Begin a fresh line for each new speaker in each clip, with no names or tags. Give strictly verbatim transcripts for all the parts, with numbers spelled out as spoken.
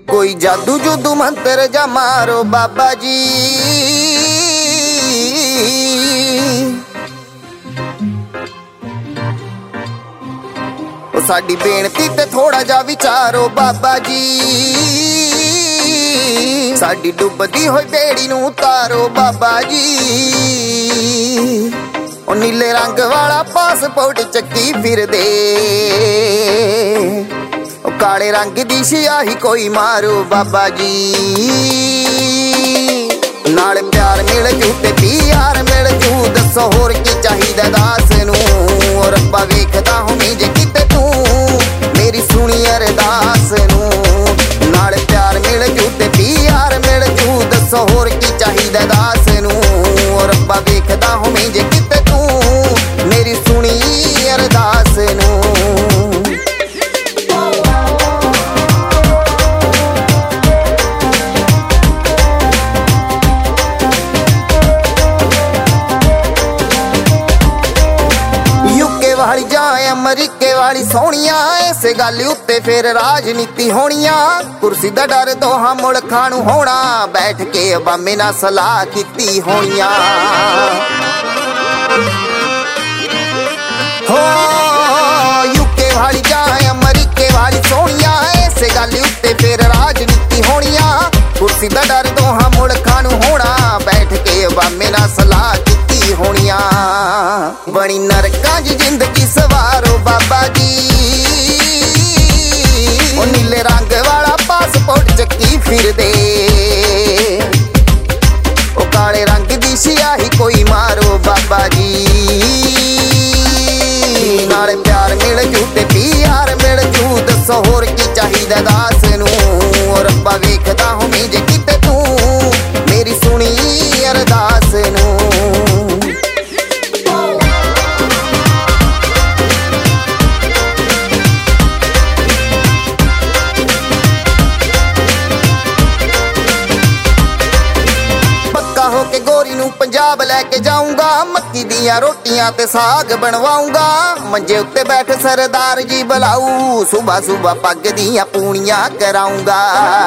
कोई जादू जुदू मंत्र जा मारो बाबा जी, ओ साडी बेनती ते थोड़ा जा विचारो बाबा जी, साडी डुबदी होई बेड़ी नूं उतारो बाबा जी। ओ नीले रंग वाला पासपोर्ट चक्की फिर दे, ओ काले रंग दी सियाही कोई मारो बाबा जी। नाल प्यार मिल जू ते प्यार मिल जू, दसो होर की चाहिदा दास नूं। ओ रब्बा वेखदा हुणी जे किते तू मेरी सुनी अरदास नूं। नाल प्यार मिल जू ते प्यार मिल जू, दसो होर की चाहिदा दास नूं। ओ रब्बा वेखदा हुणी जे किते तू मेरी सुनी अरदास नूं। वाली जाए अमरीके वाली सोनिया, इस गल उत्ते फिर राजनीति होनिया। कुर्सी दा डर तो हम मुल्खां नूं होना, बैठ के अवामे नाल सलाह कीती होनिया। हो यूके वाली जाए अमरीके वाली सोनिया, इस गल उत्ते फिर राजनीति होनिया। कुर्सी दा डर तो हम मुल्खां नूं होना, बैठ के अवामे नाल सलाह कीती होनिया। बनी नरकां दी जिंदगी सवारो बाबा जी, ओ नीले रंग वाला पासपोर्ट चक्की फिर दे, ओ काले रंग दी सियाही कोई मारो बाबा जी। नाल प्यार मिल जू ते प्यार मिल जू, दसो होर की चाहिदा दास नूं। ओ रब्बा वेखदा हुणी जे किते तू मेरी सुनी अरदास नूं। होके गोरी नूं पंजाब लैके जाऊंगा, मक्की दियां रोटियां ते साग बनवाऊंगा। मंजे उत्ते बैठ सरदार जी बुलाऊ, सुबह सुबह पग दियां पूनियां कराऊंगा।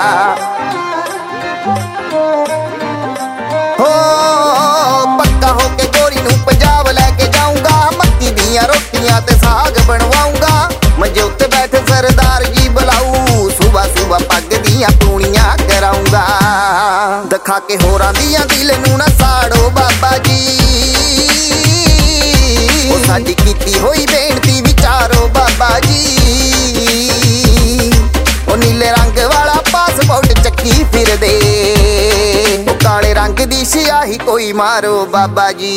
हो पक्का होके गोरी नूं पंजाब लैके जाऊंगा, मक्की दियां रोटियां ते साग बनवाऊंगा। मंजे उत्ते बैठ सरदार जी बुलाऊ, सुबह सुबह पग दियां पूनियां कराऊंगा। दिखा के होरां दियां दिल नूं ना साड़ो बाबा जी, ओ साडी कीती होई बेनती विचारो बाबा जी। ओ नीले रंग वाला पासपोर्ट चक्की फिर दे, ओ काले रंग दी सियाही कोई मारो बाबा जी।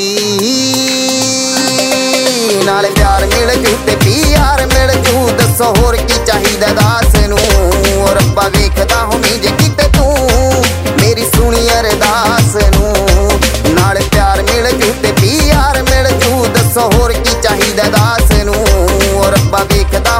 नाल प्यार मिल जू ते प्यार मिल जू, दसो होर की चाहिदा दास नूं। ओ रब्बा वेखदा हुणी जे किते तू मेरी सुनी अरदास नूं। नाल प्यार मिल जू ते प्यार मिल जू, दसो होर की चाहिदा दास नूं। ओ रब्बा वेखदा